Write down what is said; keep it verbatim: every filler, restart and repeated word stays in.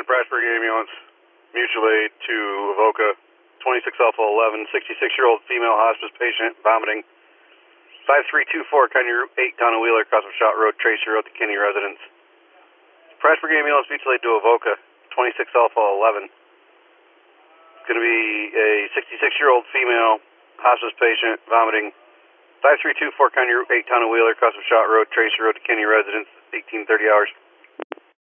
Prashburg ambulance, mutual aid to Avoca, twenty-six Alpha eleven, sixty-six-year-old female hospice patient, vomiting. five three two four, County Route eight, Town of Wheeler, cross of Shot Road, Tracy Road, to Kinney residence. Prashburg ambulance, mutual aid to Avoca, twenty-six Alpha eleven. It's going to be a sixty-six-year-old female hospice patient, vomiting. five three two four, County Route eight, Town of Wheeler, cross of Shot Road, Tracy Road, to Kinney residence, eighteen thirty hours.